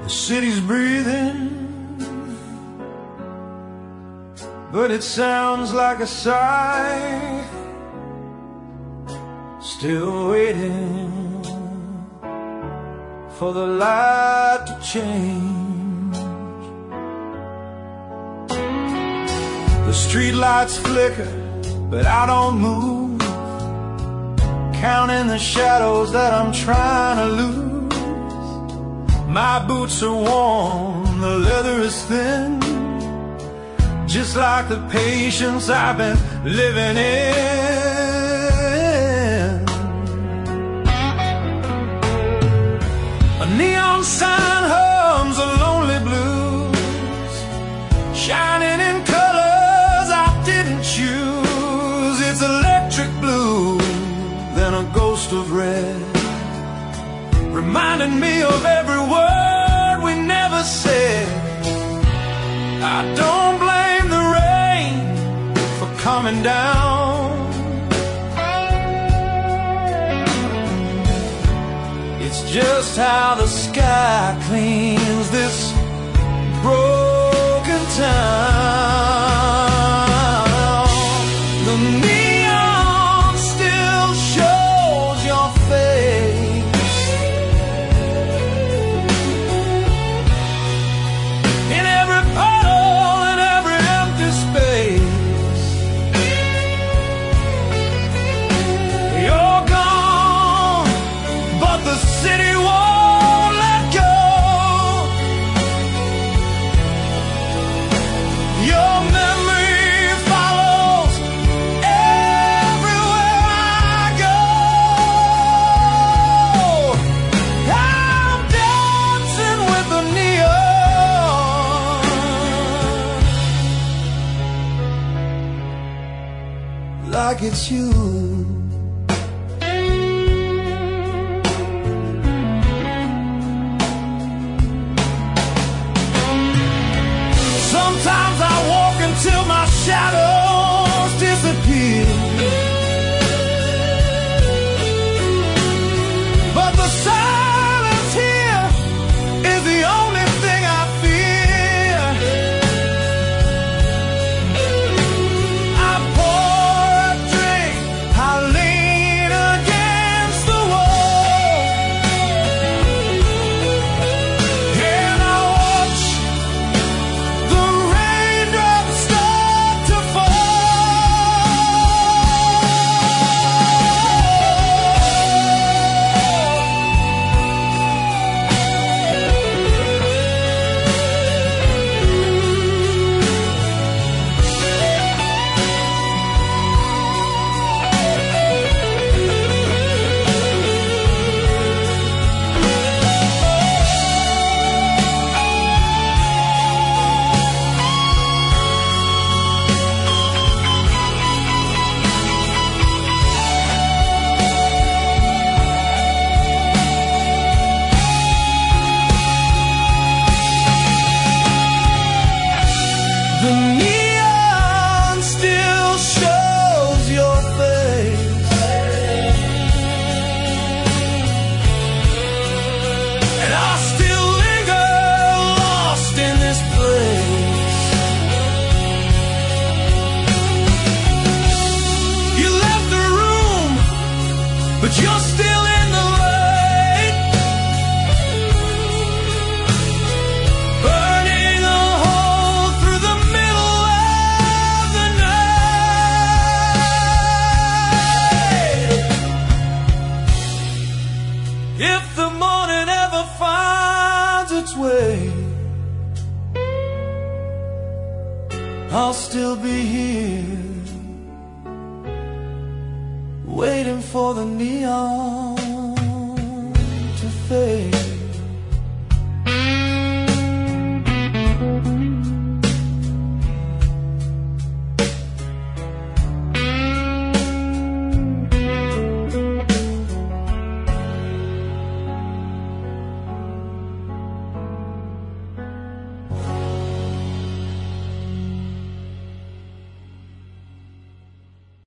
city's breathing, but it sounds like a sigh. Still waiting for the light to change. The streetlights flicker, but I don't move, counting the shadows that I'm trying to lose. My boots are worn, the leather is thin, just like the patience I've been living in. A neon sign hums a lonely blues, shining in colors I didn't choose. It's electric blue, then a ghost of red, reminding me of every word we never said. I don't blame the rain for coming down. It's just how the sky cleans this broken town. The neon still shows your face in every puddle, in every empty space. You're gone, but the city won't let go. Your memory follows everywhere I go. I'm dancing with the neon, like it's you. Sometimes I walk until my shadows disappear, but the silence here is the only thing I fear. I pour a drink, I lean against the wall, and I watch the raindrops start to The neon still shows your face, and I still linger lost in this place. You left the room, but you're still in the light, burning a hole through the middle of the night. If the morning ever finds its way, I'll still be here, waiting for the neon.